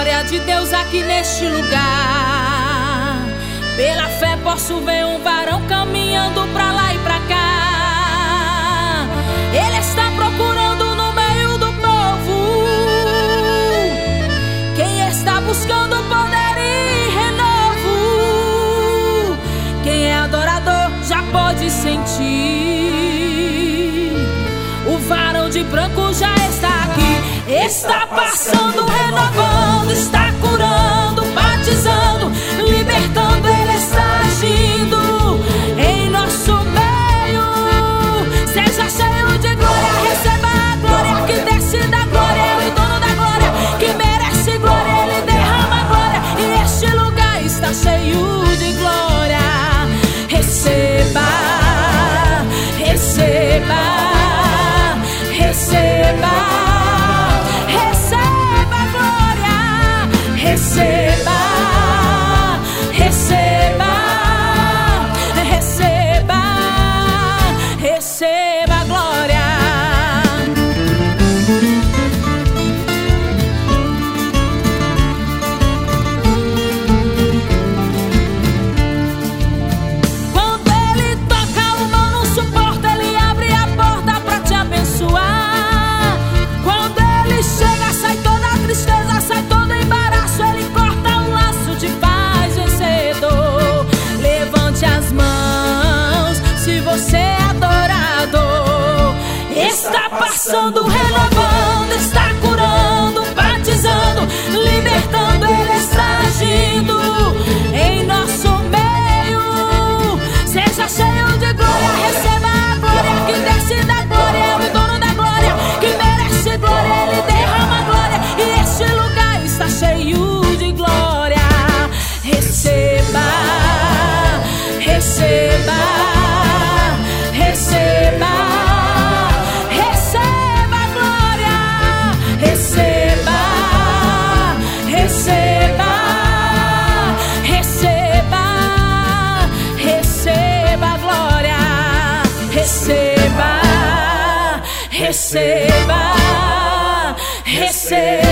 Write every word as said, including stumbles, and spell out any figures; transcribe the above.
glória de Deus aqui neste lugar. Pela fé posso ver um varão caminhando pra lá e pra cá. Ele está procurando no meio do povo quem está buscando poder e renovo. Quem é adorador já pode sentir. O varão de branco já está aqui. Está passando, renovando, está curando, batizando, libertando. Ele está agindo em nosso meio. Seja cheio de glória, receba a glória que desce da glória. É o dono da glória que merece glória. Ele derrama glória e este lugar está cheio de glória. Receba, receba, receba. Receba, receba, receba, receba a glória. Quando Ele toca, o mal não suporta. Ele abre a porta pra te abençoar. Quando Ele chega, sai toda a tristeza, sai todo embaraço. Ele corta um laço de paz vencedor. Levante as mãos se você é adorador. Está passando, renovando, está curando, batizando, libertando. Ele está agindo em nosso meio. Seja cheio de glória, receba a glória que desce da glória. É o dono da glória que merece glória. Ele derrama glória e este lugar está cheio de glória. Receba, receba, receba, receba a glória. Receba, receba, receba, receba a glória. Receba, receba, receba.